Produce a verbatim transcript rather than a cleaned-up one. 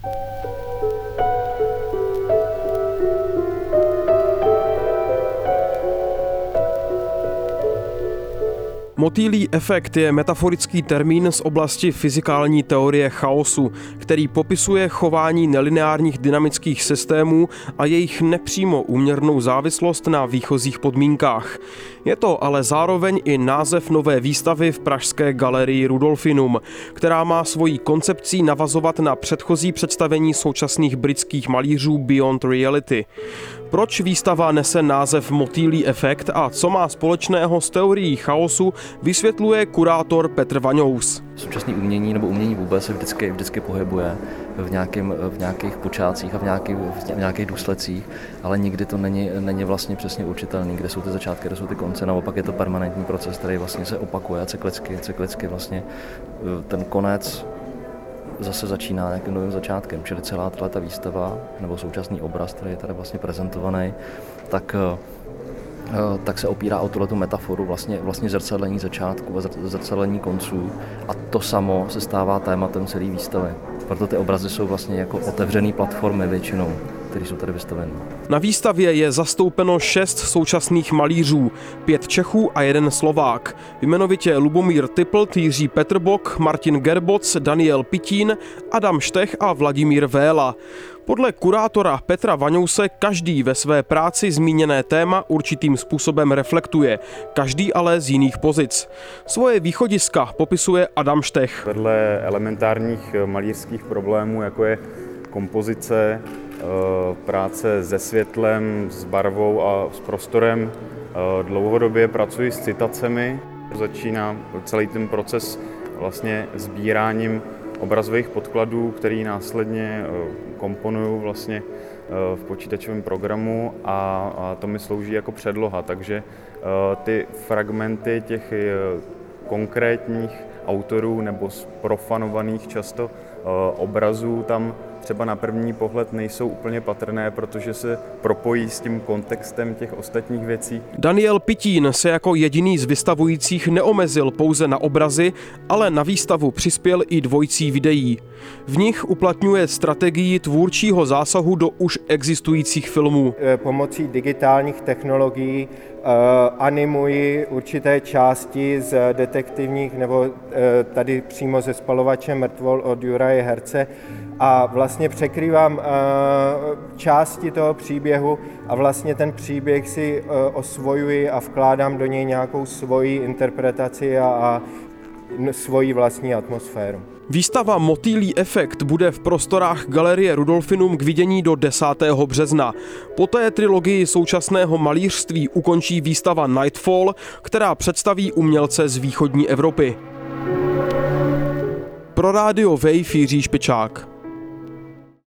Motýlí efekt je metaforický termín z oblasti fyzikální teorie chaosu, který popisuje chování nelineárních dynamických systémů a jejich nepřímo úměrnou závislost na výchozích podmínkách. Je to ale zároveň i název nové výstavy v pražské galerii Rudolfinum, která má svojí koncepcí navazovat na předchozí představení současných britských malířů Beyond Reality. Proč výstava nese název Motýlí efekt a co má společného s teorií chaosu, vysvětluje kurátor Petr Vaňous. Současné umění nebo umění vůbec se vždycky, vždycky pohybuje v, nějakým, v nějakých počátcích a v nějakých, v nějakých důsledcích, ale nikdy to není, není vlastně přesně určitelný, kde jsou ty začátky, kde jsou ty konce. Naopak je to permanentní proces, který vlastně se opakuje cyklicky, cyklicky vlastně ten konec zase začíná nějakým novým začátkem, čili celá ta výstava nebo současný obraz, který je tady vlastně prezentovaný, tak tak se opírá o tuhletu metaforu, vlastně, vlastně zrcadlení začátku a zrcadlení konců a to samo se stává tématem celé výstavy. Proto ty obrazy jsou vlastně jako otevřené platformy většinou, které jsou tady vystaveny. Na výstavě je zastoupeno šest současných malířů, pět Čechů a jeden Slovák. Jmenovitě Lubomír Typlt, Jiří Petrbok, Martin Gerboc, Daniel Pitín, Adam Štech a Vladimír Véla. Podle kurátora Petra Vaňouse každý ve své práci zmíněné téma určitým způsobem reflektuje, každý ale z jiných pozic. Svoje východiska popisuje Adam Štech. Vedle elementárních malířských problémů, jako je kompozice, práce se světlem, s barvou a s prostorem, dlouhodobě pracuji s citacemi. Začíná celý ten proces vlastně sbíráním obrazových podkladů, který následně komponuju vlastně v počítačovém programu a, a to mi slouží jako předloha, takže ty fragmenty těch konkrétních autorů nebo zprofanovaných často obrazů tam třeba na první pohled nejsou úplně patrné, protože se propojí s tím kontextem těch ostatních věcí. Daniel Pitín se jako jediný z vystavujících neomezil pouze na obrazy, ale na výstavu přispěl i dvojcí videí. V nich uplatňuje strategii tvůrčího zásahu do už existujících filmů. Pomocí digitálních technologií uh, animuji určité části z detektivních nebo uh, tady přímo ze Spalovače mrtvol od Juraje Herce a vlastně překrývám uh, části toho příběhu a vlastně ten příběh si uh, osvojuji a vkládám do něj nějakou svoji interpretaci a, a svoji vlastní atmosféru. Výstava Motýlí efekt bude v prostorách galerie Rudolfinum k vidění do desátého března. Poté trilogii současného malířství ukončí výstava Nightfall, která představí umělce z východní Evropy. Pro rádio Wave Jiří Špičák.